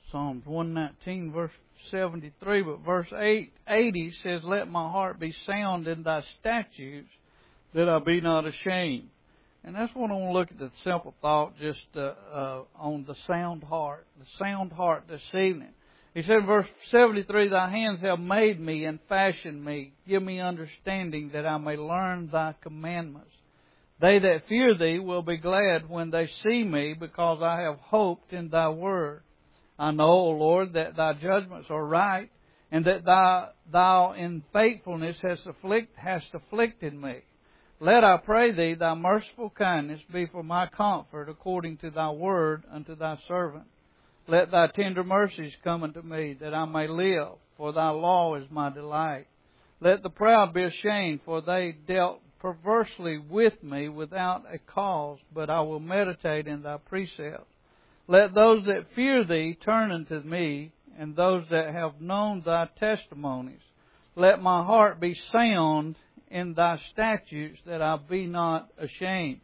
Psalms 119, verse 73, but verse 80 says, "Let my heart be sound in thy statutes, that I be not ashamed." And that's what I want to look at, the simple thought just on the sound heart. The sound heart this evening. He said in verse 73, "Thy hands have made me and fashioned me. Give me understanding that I may learn thy commandments. They that fear thee will be glad when they see me, because I have hoped in thy word. I know, O Lord, that thy judgments are right, and that thou in faithfulness hast afflicted me. Let, I pray thee, thy merciful kindness be for my comfort, according to thy word unto thy servant. Let thy tender mercies come unto me, that I may live, for thy law is my delight. Let the proud be ashamed, for they dealt perversely with me without a cause, but I will meditate in thy precepts. Let those that fear thee turn unto me, and those that have known thy testimonies. Let my heart be sound in thy statutes, that I be not ashamed."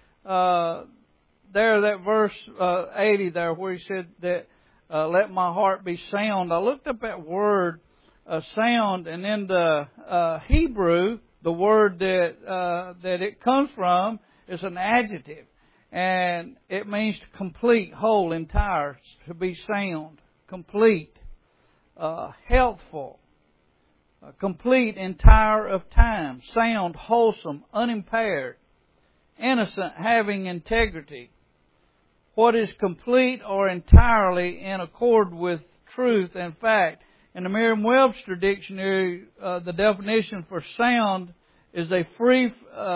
That verse 80 there, where he said that let my heart be sound. I looked up that word sound, and in the Hebrew, the word that it comes from is an adjective, and it means complete, whole, entire, to be sound, complete, healthful. Complete, entire of time, sound, wholesome, unimpaired, innocent, having integrity. What is complete or entirely in accord with truth and fact. In the Merriam-Webster dictionary, the definition for sound is free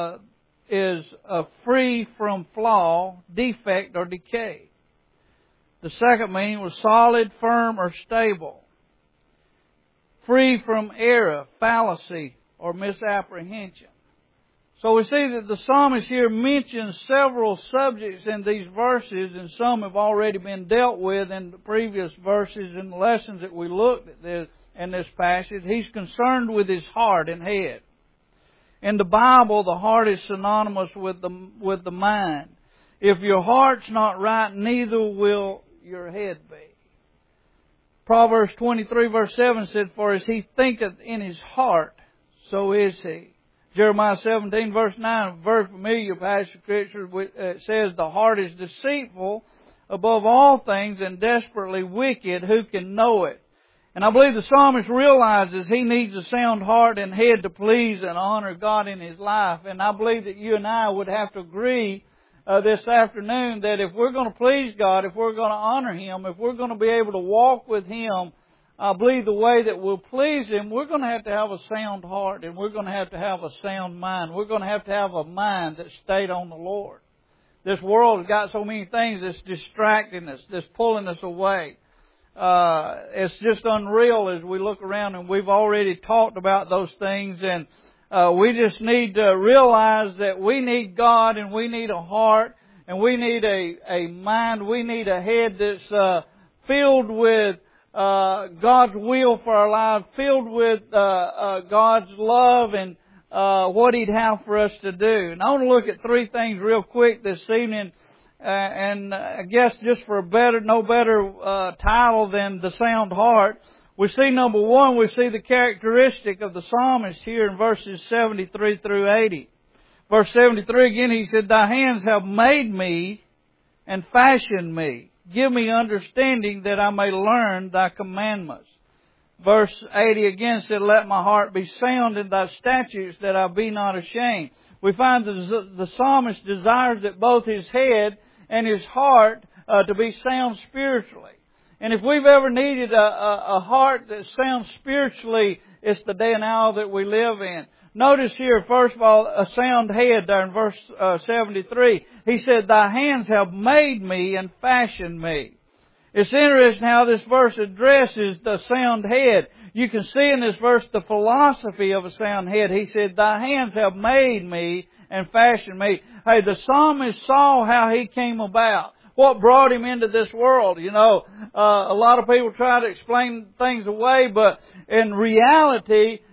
from flaw, defect, or decay. The second meaning was solid, firm, or stable. Free from error, fallacy, or misapprehension. So we see that the psalmist here mentions several subjects in these verses, and some have already been dealt with in the previous verses and lessons that we looked at in this passage. He's concerned with his heart and head. In the Bible, the heart is synonymous with the mind. If your heart's not right, neither will your head be. Proverbs 23 verse 7 said, "For as he thinketh in his heart, so is he." Jeremiah 17 verse 9, a very familiar passage of Scripture, it says, "The heart is deceitful above all things and desperately wicked. Who can know it?" And I believe the psalmist realizes he needs a sound heart and head to please and honor God in his life. And I believe that you and I would have to agree this afternoon that if we're going to please God, if we're going to honor Him, if we're going to be able to walk with Him, I believe the way that we'll please Him, we're going to have a sound heart, and we're going to have a sound mind. We're going to have a mind that's stayed on the Lord. This world has got so many things that's distracting us, that's pulling us away. It's just unreal as we look around, and we've already talked about those things, and we just need to realize that we need God, and we need a heart, and we need a mind, we need a head that's filled with God's will for our lives, filled with God's love and what He'd have for us to do. And I want to look at three things real quick this evening, and I guess just for no better title than the sound heart. We see number one, we see the characteristic of the psalmist here in verses 73 through 80. Verse 73 again, he said, "Thy hands have made me and fashioned me. Give me understanding that I may learn thy commandments." Verse 80 again said, "Let my heart be sound in thy statutes, that I be not ashamed." We find that the psalmist desires that both his head and his heart to be sound spiritually. And if we've ever needed a heart that sounds spiritually, it's the day and hour that we live in. Notice here, first of all, a sound head there in verse 73. He said, "Thy hands have made me and fashioned me." It's interesting how this verse addresses the sound head. You can see in this verse the philosophy of a sound head. He said, "Thy hands have made me and fashioned me." Hey, the psalmist saw how he came about. What brought him into this world? You know, a lot of people try to explain things away, but in reality,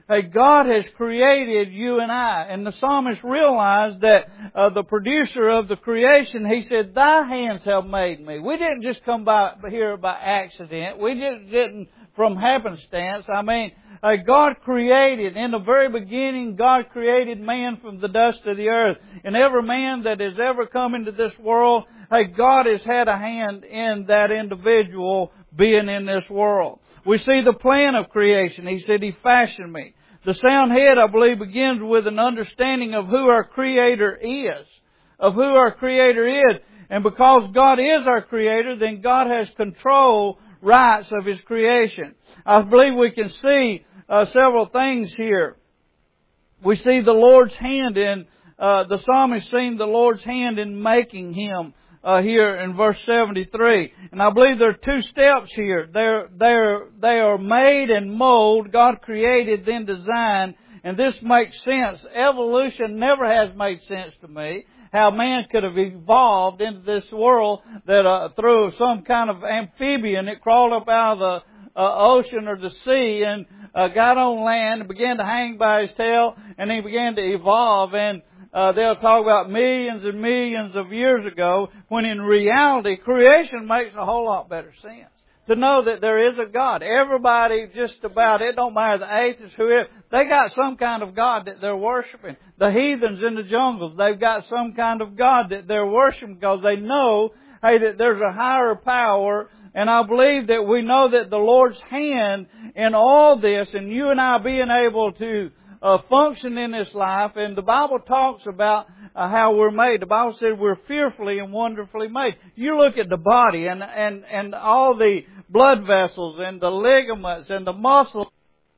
Hey, God has created you and I. And the psalmist realized that the producer of the creation, he said, Thy hands have made me. We didn't just come by here by accident. We just didn't from happenstance. I mean, God created, in the very beginning, God created man from the dust of the earth. And every man that has ever come into this world, hey, God has had a hand in that individual being in this world. We see the plan of creation. He said, He fashioned me. The sound head, I believe, begins with an understanding of who our Creator is. Of who our Creator is. And because God is our Creator, then God has control rights of His creation. I believe we can see several things here. We see the Lord's hand in, the psalmist seen the Lord's hand in making him. Here in verse 73. And I believe there are two steps here. They are made and mold. God created, then designed. And this makes sense. Evolution never has made sense to me. How man could have evolved into this world that through some kind of amphibian that crawled up out of the ocean or the sea and got on land and began to hang by his tail, and he began to evolve. And they'll talk about millions and millions of years ago, when in reality, creation makes a whole lot better sense. To know that there is a God. Everybody just about, it don't matter the atheists, whoever, they got some kind of God that they're worshiping. The heathens in the jungles, they've got some kind of God that they're worshiping because they know, hey, that there's a higher power. And I believe that we know that the Lord's hand in all this, and you and I being able to function in this life, and the Bible talks about how we're made. The Bible says we're fearfully and wonderfully made. You look at the body and all the blood vessels and the ligaments and the muscles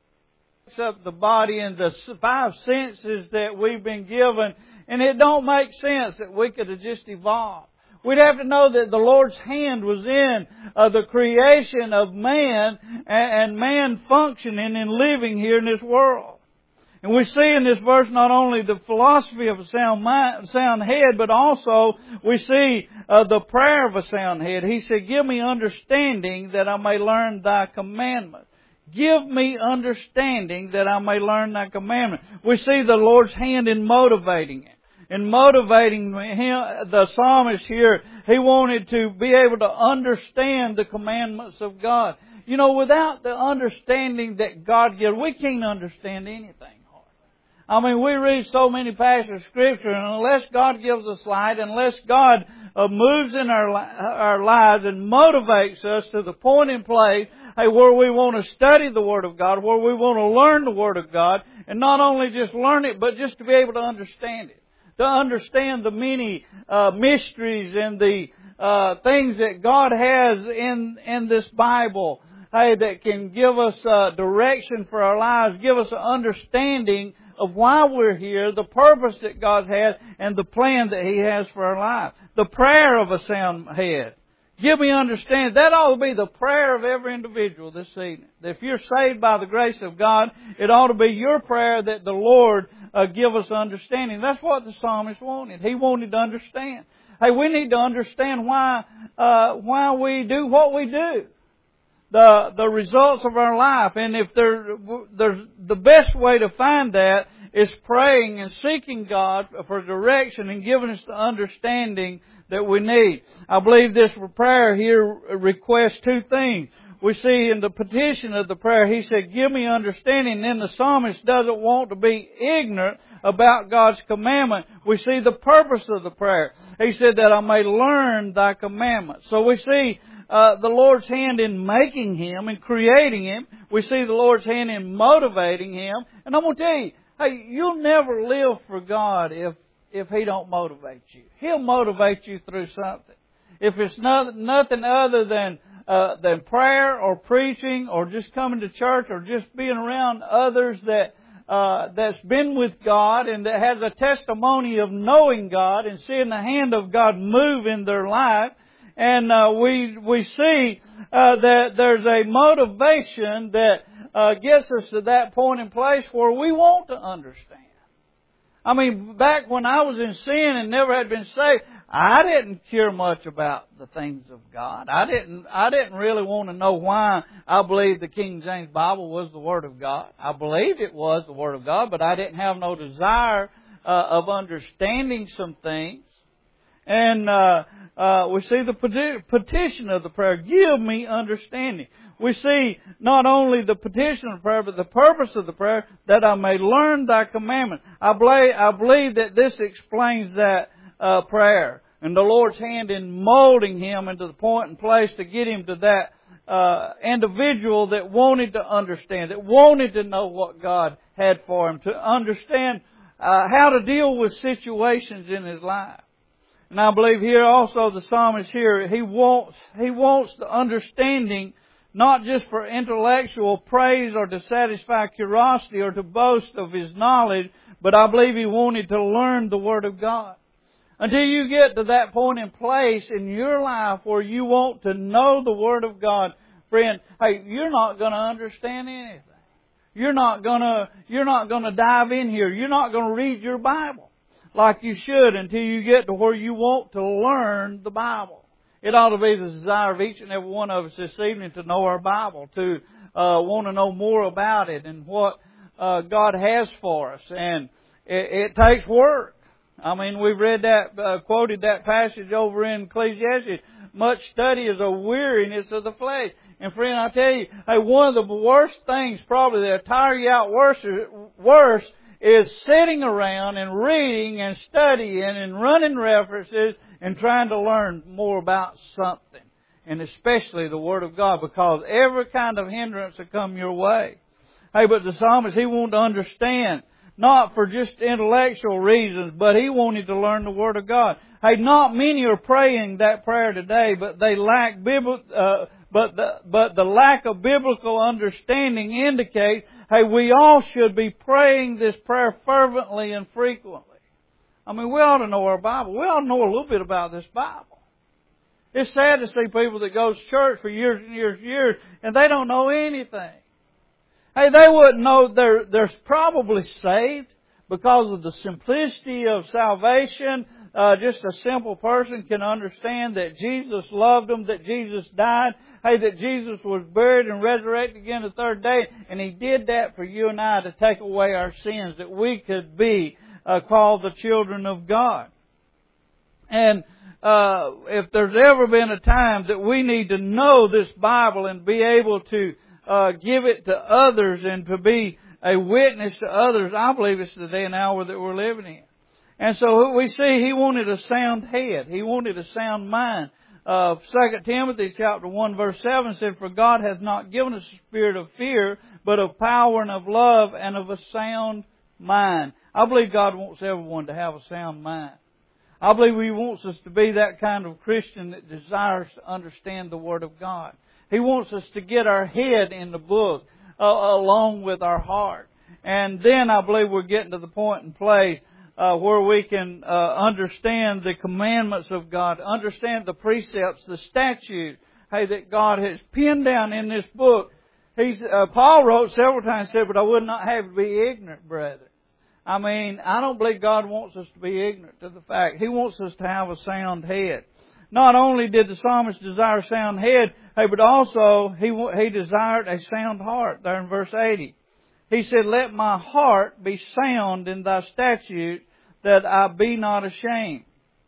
of the body and the five senses that we've been given, and it don't make sense that we could have just evolved. We'd have to know that the Lord's hand was in the creation of man and man functioning and living here in this world. And we see in this verse not only the philosophy of a sound head, but also we see the prayer of a sound head. He said, Give me understanding that I may learn Thy commandment. Give me understanding that I may learn Thy commandment. We see the Lord's hand in motivating it. In motivating him, the psalmist here, he wanted to be able to understand the commandments of God. You know, without the understanding that God gives, we can't understand anything. I mean, we read so many passages of Scripture, and unless God gives us light, unless God moves in our lives and motivates us to the point and place, hey, where we want to study the Word of God, where we want to learn the Word of God, and not only just learn it, but just to be able to understand it. To understand the many mysteries and the things that God has in this Bible, hey, that can give us direction for our lives, give us an understanding of why we're here, the purpose that God has, and the plan that He has for our life. The prayer of a sound head. Give me understanding. That ought to be the prayer of every individual this evening. If you're saved by the grace of God, it ought to be your prayer that the Lord give us understanding. That's what the psalmist wanted. He wanted to understand. Hey, we need to understand why we do what we do. The results of our life. And if there's the best way to find that is praying and seeking God for direction and giving us the understanding that we need. I believe this prayer here requests two things. We see in the petition of the prayer, he said, Give me understanding. And then the psalmist doesn't want to be ignorant about God's commandment. We see the purpose of the prayer. He said that I may learn Thy commandments. So we see the Lord's hand in making him and creating him. We see the Lord's hand in motivating him. And I'm going to tell you, hey, you'll never live for God if He don't motivate you. He'll motivate you through something. If it's nothing other than prayer or preaching or just coming to church or just being around others that's been with God and that has a testimony of knowing God and seeing the hand of God move in their life. And we see that there's a motivation that gets us to that point in place where we want to understand. I mean, back when I was in sin and never had been saved, I didn't care much about the things of God. I didn't really want to know why I believed the King James Bible was the Word of God. I believed it was the Word of God, but I didn't have no desire of understanding some things. And we see the petition of the prayer, give me understanding. We see not only the petition of prayer, but the purpose of the prayer, that I may learn Thy commandment. I believe that this explains that prayer, and the Lord's hand in molding him into the point and place to get him to that individual that wanted to understand, that wanted to know what God had for him, to understand how to deal with situations in his life. And I believe here also the psalmist here, he wants the understanding not just for intellectual praise or to satisfy curiosity or to boast of his knowledge, but I believe he wanted to learn the Word of God. Until you get to that point in place in your life where you want to know the Word of God, friend, hey, you're not going to understand anything. You're not going to dive in here. You're not going to read your Bible like you should until you get to where you want to learn the Bible. It ought to be the desire of each and every one of us this evening to know our Bible, to want to know more about it and what God has for us. And it takes work. I mean, we've read that, quoted that passage over in Ecclesiastes. Much study is a weariness of the flesh. And friend, I tell you, hey, one of the worst things probably that tire you out worse is sitting around and reading and studying and running references and trying to learn more about something. And especially the Word of God, because every kind of hindrance will come your way. Hey, but the psalmist, he wanted to understand, not for just intellectual reasons, but he wanted to learn the Word of God. Hey, not many are praying that prayer today, but they lack but the lack of biblical understanding indicates, hey, we all should be praying this prayer fervently and frequently. I mean, we ought to know our Bible. We ought to know a little bit about this Bible. It's sad to see people that go to church for years and years and years, and they don't know anything. Hey, they wouldn't know they're probably saved because of the simplicity of salvation. Just a simple person can understand that Jesus loved them, that Jesus died, hey, that Jesus was buried and resurrected again the third day, and He did that for you and I to take away our sins, that we could be called the children of God. And if there's ever been a time that we need to know this Bible and be able to give it to others and to be a witness to others, I believe it's the day and hour that we're living in. And so we see he wanted a sound head. He wanted a sound mind. 2 Timothy chapter 1 verse 7 said, "For God hath not given us a spirit of fear, but of power and of love and of a sound mind." I believe God wants everyone to have a sound mind. I believe He wants us to be that kind of Christian that desires to understand the Word of God. He wants us to get our head in the book along with our heart. And then I believe we're getting to the point and place where we can understand the commandments of God, understand the precepts, the statutes, hey, that God has pinned down in this book. Paul wrote several times, said, "But I would not have you be ignorant, brethren." I mean, I don't believe God wants us to be ignorant to the fact. He wants us to have a sound head. Not only did the psalmist desire a sound head, hey, but also he desired a sound heart. There in verse 80. He said, "Let my heart be sound in Thy statutes, that I be not ashamed."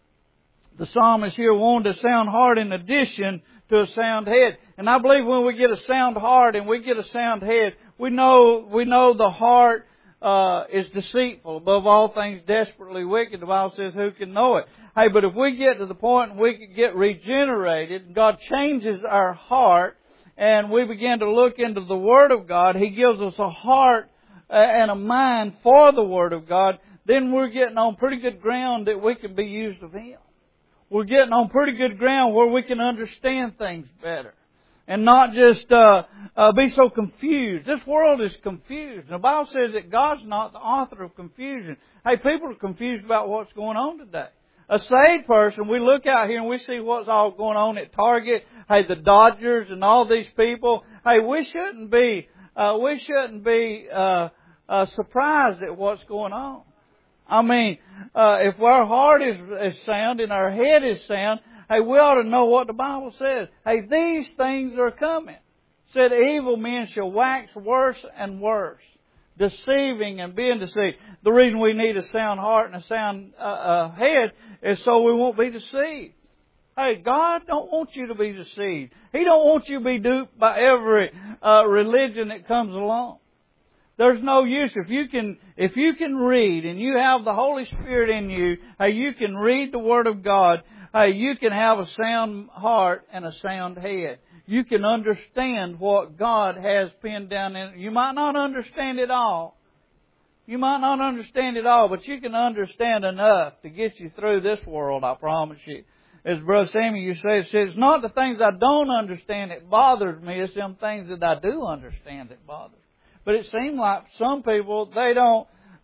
The psalmist here wanted a sound heart in addition to a sound head. And I believe when we get a sound heart and we get a sound head, we know the heart is deceitful, above all things desperately wicked. The Bible says, who can know it? Hey, but if we get to the point and we can get regenerated, God changes our heart, and we begin to look into the Word of God, He gives us a heart and a mind for the Word of God, then we're getting on pretty good ground that we can be used of Him. We're getting on pretty good ground where we can understand things better. And not just be so confused. This world is confused. And the Bible says that God's not the author of confusion. Hey, people are confused about what's going on today. A saved person, we look out here and we see what's all going on at Target. Hey, the Dodgers and all these people. Hey, we shouldn't be surprised at what's going on. I mean, if our heart is sound and our head is sound, hey, we ought to know what the Bible says. Hey, these things are coming. It said evil men shall wax worse and worse, deceiving and being deceived. The reason we need a sound heart and a sound head is so we won't be deceived. Hey, God don't want you to be deceived. He don't want you to be duped by every religion that comes along. There's no use. If you can read and you have the Holy Spirit in you, hey, you can read the Word of God. Hey, you can have a sound heart and a sound head. You can understand what God has pinned down in it. You might not understand it all. You might not understand it all, but you can understand enough to get you through this world, I promise you. As Brother Samuel, you say, it's not the things I don't understand that bothers me, it's them things that I do understand that bother me. But it seems like some people, they don't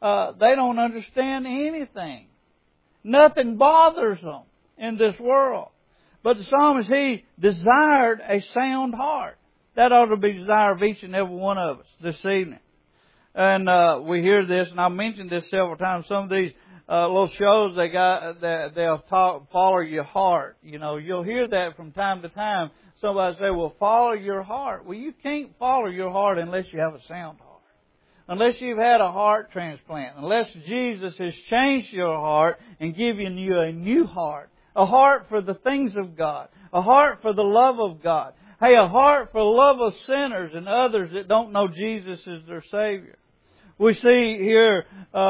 understand anything. Nothing bothers them in this world. But the psalmist, he desired a sound heart. That ought to be the desire of each and every one of us this evening. And we hear this, and I've mentioned this several times. Some of these little shows they'll talk, follow your heart. You know, you'll hear that from time to time. Somebody say, well, follow your heart. Well, you can't follow your heart unless you have a sound heart. Unless you've had a heart transplant. Unless Jesus has changed your heart and given you a new heart. A heart for the things of God. A heart for the love of God. Hey, a heart for the love of sinners and others that don't know Jesus as their Savior. We see here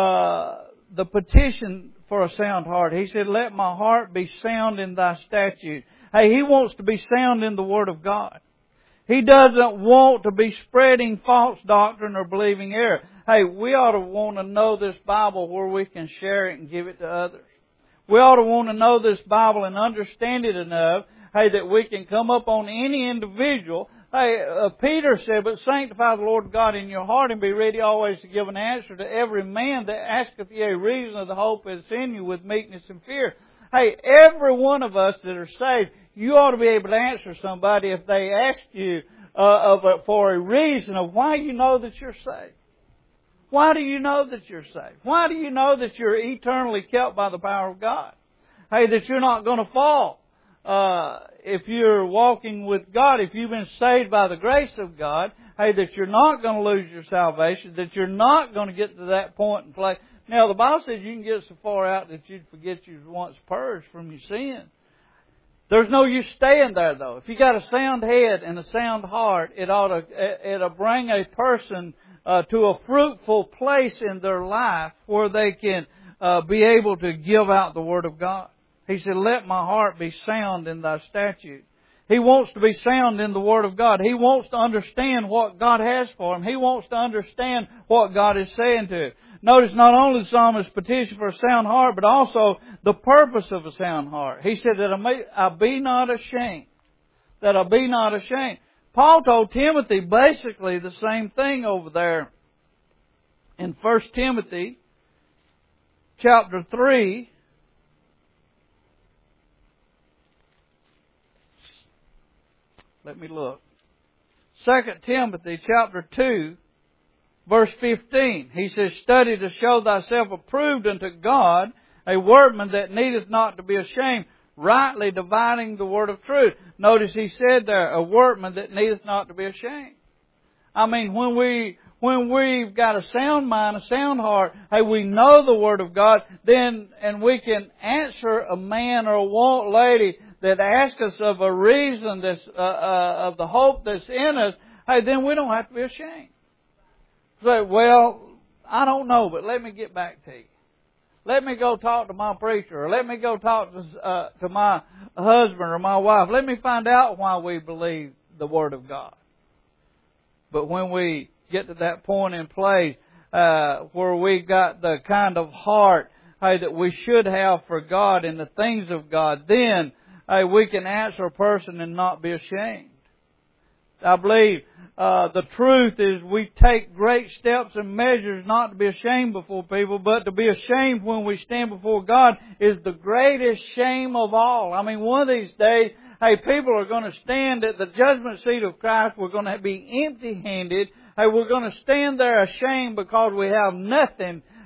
the petition for a sound heart. He said, let my heart be sound in thy statute. Hey, he wants to be sound in the Word of God. He doesn't want to be spreading false doctrine or believing error. Hey, we ought to want to know this Bible where we can share it and give it to others. We ought to want to know this Bible and understand it enough, hey, that we can come up on any individual. Hey, Peter said, but sanctify the Lord God in your heart and be ready always to give an answer to every man that asketh you a reason of the hope that is in you with meekness and fear. Hey, every one of us that are saved, you ought to be able to answer somebody if they ask you for a reason of why you know that you're saved. Why do you know that you're saved? Why do you know that you're eternally kept by the power of God? Hey, that you're not going to fall. If you're walking with God, if you've been saved by the grace of God, hey, that you're not going to lose your salvation, that you're not going to get to that point and place. Now, the Bible says you can get so far out that you'd forget you was once purged from your sin. There's no use staying there, though. If you got a sound head and a sound heart, it'll bring a person to a fruitful place in their life where they can be able to give out the Word of God. He said, let my heart be sound in thy statute. He wants to be sound in the Word of God. He wants to understand what God has for him. He wants to understand what God is saying to him. Notice not only the psalmist's petition for a sound heart, but also the purpose of a sound heart. He said that I be not ashamed. That I be not ashamed. Paul told Timothy basically the same thing over there in 1 Timothy chapter 3. Let me look. 2 Timothy chapter 2, verse 15. He says, study to show thyself approved unto God, a workman that needeth not to be ashamed, rightly dividing the word of truth. Notice he said there, a workman that needeth not to be ashamed. I mean, when we've got a sound mind, a sound heart, hey, we know the Word of God, then, and we can answer a man or a lady that asks us of a reason that's, of the hope that's in us, hey, then we don't have to be ashamed. Say, well, I don't know, but let me get back to you. Let me go talk to my preacher, or let me go talk to my husband or my wife. Let me find out why we believe the Word of God. But when we get to that point in place where we've got the kind of heart that we should have for God and the things of God, then we can answer a person and not be ashamed. I believe the truth is we take great steps and measures not to be ashamed before people, but to be ashamed when we stand before God is the greatest shame of all. I mean, one of these days, hey, people are going to stand at the judgment seat of Christ. We're going to be empty-handed. Hey, we're going to stand there ashamed because we have nothing,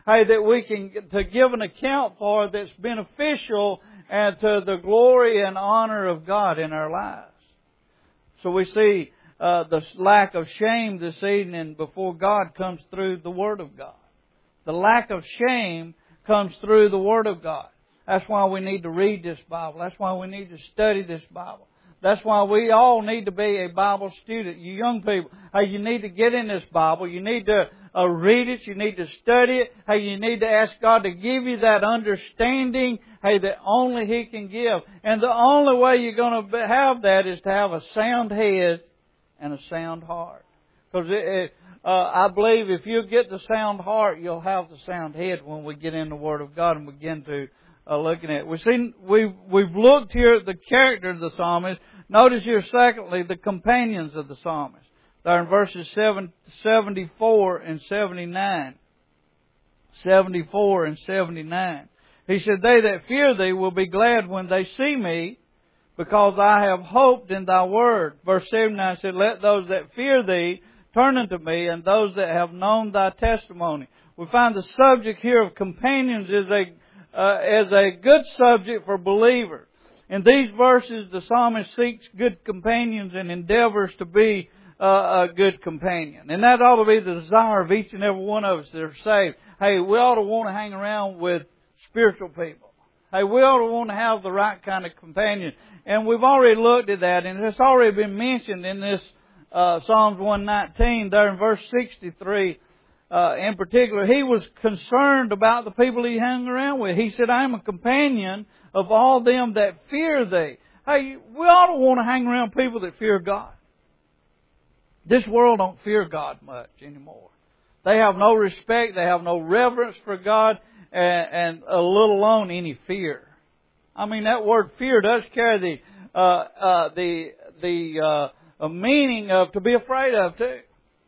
hey, that we can to give an account for that's beneficial and to the glory and honor of God in our lives. So we see the lack of shame this evening before God comes through the Word of God. The lack of shame comes through the Word of God. That's why we need to read this Bible. That's why we need to study this Bible. That's why we all need to be a Bible student. You young people, hey, you need to get in this Bible. You need to read it. You need to study it. Hey, you need to ask God to give you that understanding, hey, that only He can give. And the only way you're going to have that is to have a sound head and a sound heart. Because I believe if you get the sound heart, you'll have the sound head when we get in the Word of God and begin to looking at it. We've looked here at the character of the psalmist. Notice here, secondly, the companions of the psalmist. They're in verses 74 and 79. 74 and 79. He said, "They that fear Thee will be glad when they see me, because I have hoped in Thy word." Verse 79 said, "Let those that fear Thee turn unto me, and those that have known Thy testimony." We find the subject here of companions is a good subject for believers. In these verses, the psalmist seeks good companions and endeavors to be a good companion. And that ought to be the desire of each and every one of us that are saved. Hey, we ought to want to hang around with spiritual people. Hey, we ought to want to have the right kind of companion. And we've already looked at that, and it's already been mentioned in this Psalms 119, there in verse 63. In particular, he was concerned about the people he hung around with. He said, "I am a companion of all them that fear Thee." Hey, we ought to want to hang around people that fear God. This world don't fear God much anymore. They have no respect, they have no reverence for God, and let alone any fear. I mean, that word fear does carry the meaning of to be afraid of too.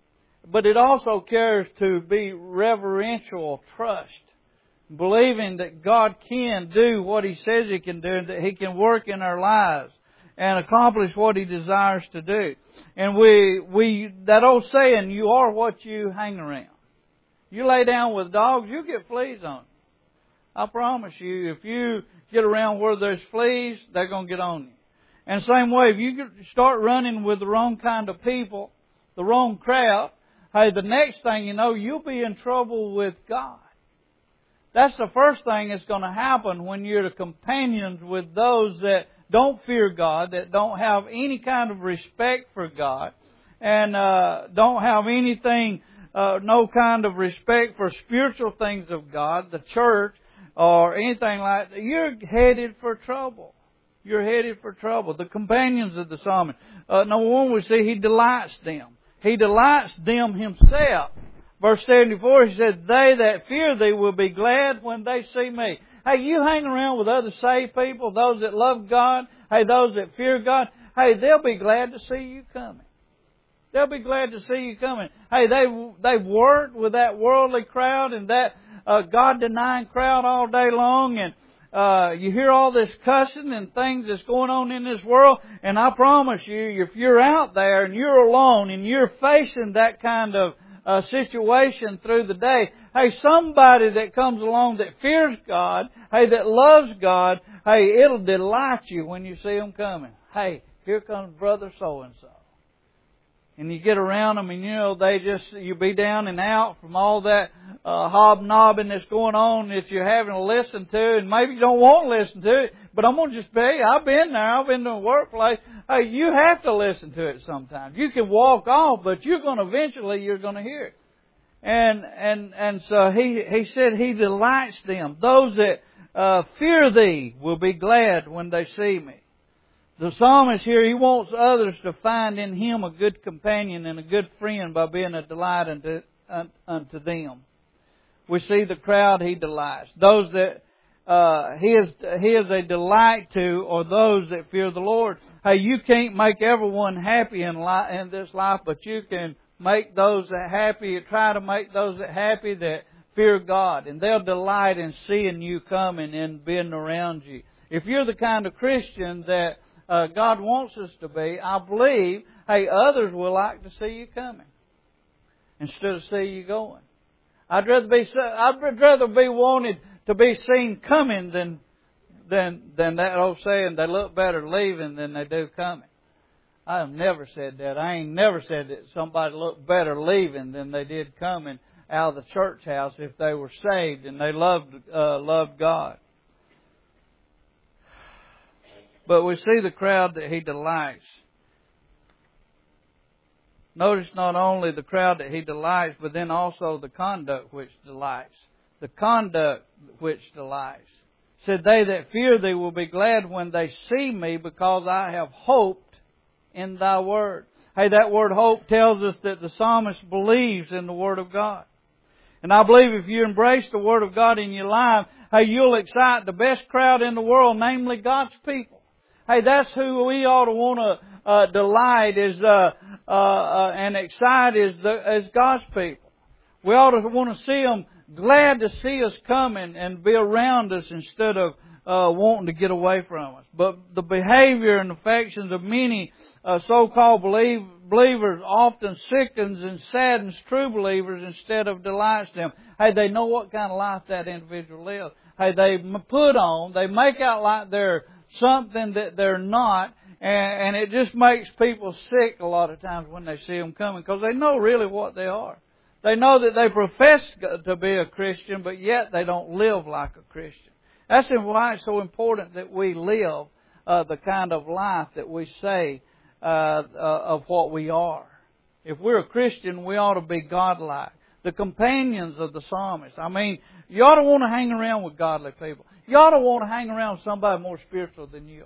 But it also carries to be reverential trust, believing that God can do what He says He can do, that He can work in our lives and accomplish what He desires to do. And that old saying, you are what you hang around. You lay down with dogs, you get fleas on you. I promise you, if you get around where there's fleas, they're going to get on you. And same way, if you start running with the wrong kind of people, the wrong crowd, hey, the next thing you know, you'll be in trouble with God. That's the first thing that's going to happen when you're companions with those that don't fear God, that don't have any kind of respect for God, and don't have anything, no kind of respect for spiritual things of God, the church, or anything like that. You're headed for trouble. You're headed for trouble. The companions of the psalmist. Number one, we see he delights them. He delights them Himself. Verse 74, he said, "They that fear Thee will be glad when they see me." Hey, you hang around with other saved people, those that love God, hey, those that fear God, hey, they'll be glad to see you coming. They'll be glad to see you coming. Hey, they've worked with that worldly crowd and that God-denying crowd all day long, and you hear all this cussing and things that's going on in this world, and I promise you, if you're out there and you're alone and you're facing that kind of situation through the day, hey, somebody that comes along that fears God, hey, that loves God, hey, it'll delight you when you see them coming. Hey, here comes brother so-and-so. And you get around them and, you know, you be down and out from all that hobnobbing that's going on that you're having to listen to, and maybe you don't want to listen to it, but I'm going to just tell you, I've been there, I've been to a workplace, hey, you have to listen to it sometimes. You can walk off, but you're going to hear it. And so he said he delights them. Those that fear Thee will be glad when they see me. The psalmist here, he wants others to find in him a good companion and a good friend by being a delight unto them. We see the crowd he delights. Those that he is a delight to, or those that fear the Lord. Hey, you can't make everyone happy in this life, but you can make those that happy, try to make those that happy that fear God. And they'll delight in seeing you coming and being around you. If you're the kind of Christian that God wants us to be, I believe, hey, others will like to see you coming instead of see you going. I'd rather be wanted to be seen coming than that old saying, they look better leaving than they do coming. I have never said that. I ain't never said that somebody looked better leaving than they did coming out of the church house if they were saved and they loved God. But we see the crowd that He delights. Notice not only the crowd that He delights, but then also the conduct which delights. The conduct which delights. Said, they that fear Thee will be glad when they see me, because I have hoped in Thy word. Hey, that word hope tells us that the psalmist believes in the Word of God. And I believe if you embrace the Word of God in your life, hey, you'll excite the best crowd in the world, namely God's people. Hey, that's who we ought to want to delight and excite as God's people. We ought to want to see them glad to see us coming and be around us instead of wanting to get away from us. But the behavior and affections of many so-called believers often sickens and saddens true believers instead of delights them. Hey, they know what kind of life that individual lives. Hey, they make out like they're something that they're not, and it just makes people sick a lot of times when they see them coming, because they know really what they are. They know that they profess to be a Christian, but yet they don't live like a Christian. That's why it's so important that we live the kind of life that we say of what we are. If we're a Christian, we ought to be godlike. The companions of the psalmist. I mean, you ought to want to hang around with godly people. You ought to want to hang around with somebody more spiritual than you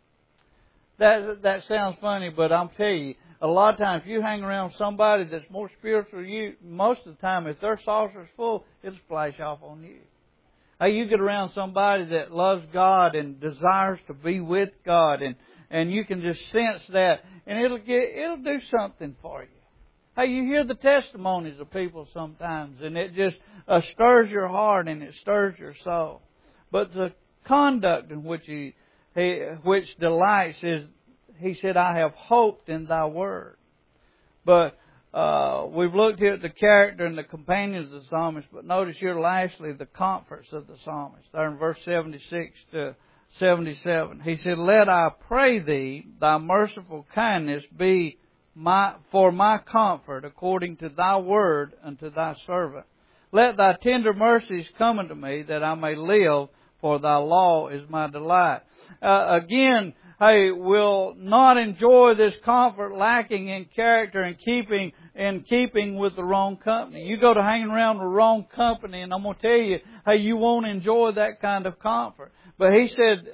are. That sounds funny, but I'm telling you, a lot of times if you hang around with somebody that's more spiritual than you, most of the time if their saucer's full, it'll splash off on you. Hey, you get around somebody that loves God and desires to be with God, and you can just sense that, and it'll do something for you. Hey, you hear the testimonies of people sometimes, and it just stirs your heart and it stirs your soul. But the conduct in which which delights is, he said, I have hoped in Thy word. But we've looked here at the character and the companions of the psalmist, but notice here lastly the comforts of the psalmist. There in verse 76 to 77. He said, let I pray Thee, Thy merciful kindness be for my comfort, according to Thy word unto Thy servant. Let Thy tender mercies come unto me, that I may live, for Thy law is my delight. Again, hey, we'll not enjoy this comfort lacking in character and keeping with the wrong company. You go to hanging around with the wrong company, and I'm going to tell you, hey, you won't enjoy that kind of comfort. But he said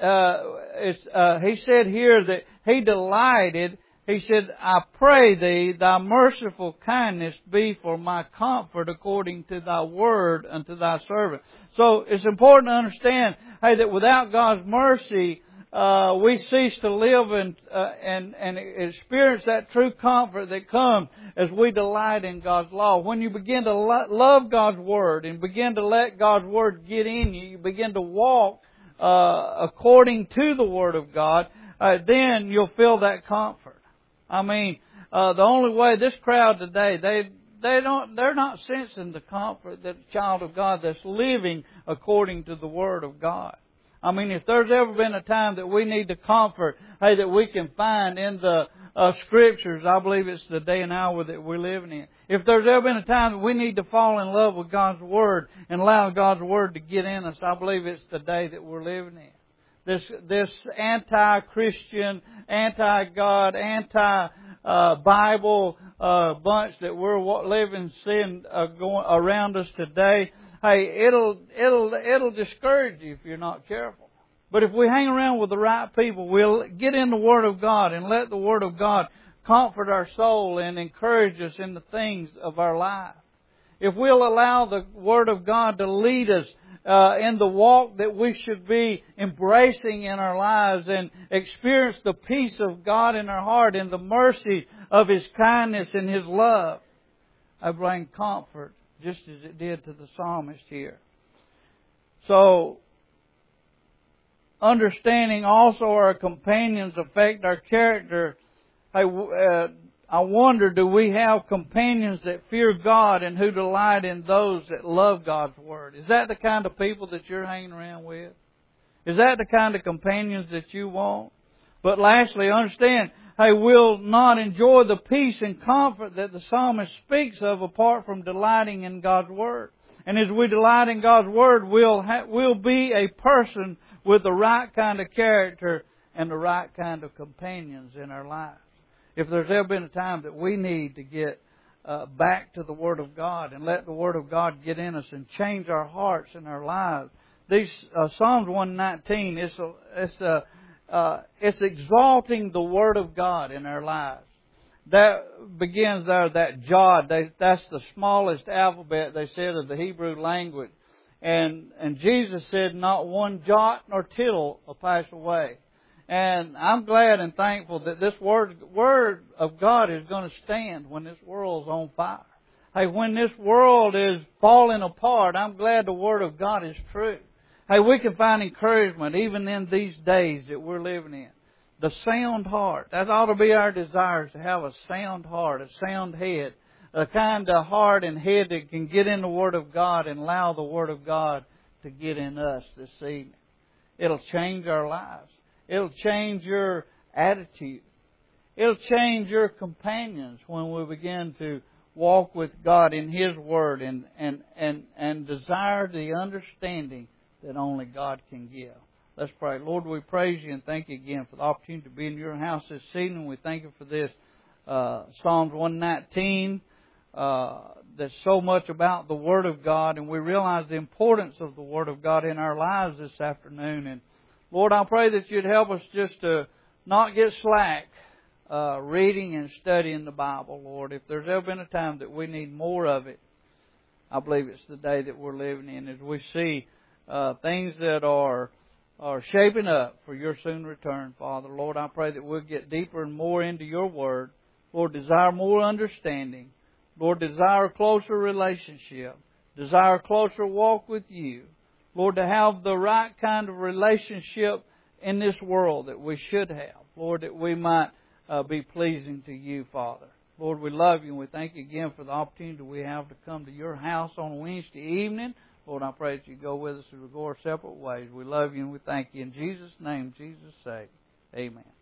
here that he delighted. He said, I pray Thee, Thy merciful kindness be for my comfort, according to Thy word unto Thy servant. So it's important to understand, hey, that without God's mercy, we cease to live and experience that true comfort that comes as we delight in God's law. When you begin to love God's word and begin to let God's word get in you, you begin to walk according to the word of God, then you'll feel that comfort. I mean, the only way this crowd today, they're not sensing the comfort that a child of God that's living according to the Word of God. I mean, if there's ever been a time that we need the comfort, hey, that we can find in the Scriptures, I believe it's the day and hour that we're living in. If there's ever been a time that we need to fall in love with God's Word and allow God's Word to get in us, I believe it's the day that we're living in. This anti-Christian, anti-God, anti-Bible bunch that we're living, seeing going around us today, hey, it'll discourage you if you're not careful. But if we hang around with the right people, we'll get in the Word of God and let the Word of God comfort our soul and encourage us in the things of our life. If we'll allow the Word of God to lead us in the walk that we should be embracing in our lives and experience the peace of God in our heart and the mercy of His kindness and His love, I bring comfort just as it did to the psalmist here. So, understanding also our companions affect our character. I wonder, do we have companions that fear God and who delight in those that love God's Word? Is that the kind of people that you're hanging around with? Is that the kind of companions that you want? But lastly, understand, hey, we'll not enjoy the peace and comfort that the psalmist speaks of apart from delighting in God's Word. And as we delight in God's Word, we'll be a person with the right kind of character and the right kind of companions in our lives. If there's ever been a time that we need to get back to the Word of God and let the Word of God get in us and change our hearts and our lives, these Psalms 119, it's exalting the Word of God in our lives. That begins there, that jod. That's the smallest alphabet, they said, of the Hebrew language. And Jesus said, not one jot nor tittle will pass away. And I'm glad and thankful that this Word of God is going to stand when this world's on fire. Hey, when this world is falling apart, I'm glad the Word of God is true. Hey, we can find encouragement even in these days that we're living in. The sound heart. That ought to be our desires, to have a sound heart, a sound head. A kind of heart and head that can get in the Word of God and allow the Word of God to get in us this evening. It'll change our lives. It'll change your attitude. It'll change your companions when we begin to walk with God in His Word and desire the understanding that only God can give. Let's pray. Lord, we praise You and thank You again for the opportunity to be in Your house this evening. We thank You for this Psalms 119. There's so much about the Word of God, and we realize the importance of the Word of God in our lives this afternoon. And Lord, I pray that You'd help us just to not get slack reading and studying the Bible, Lord. If there's ever been a time that we need more of it, I believe it's the day that we're living in, as we see things that are shaping up for Your soon return, Father. Lord, I pray that we'll get deeper and more into Your Word. Lord, desire more understanding. Lord, desire a closer relationship. Desire a closer walk with You. Lord, to have the right kind of relationship in this world that we should have. Lord, that we might be pleasing to You, Father. Lord, we love You and we thank You again for the opportunity we have to come to Your house on Wednesday evening. Lord, I pray that You go with us as we go our separate ways. We love You and we thank You. In Jesus' name, Jesus' sake, amen.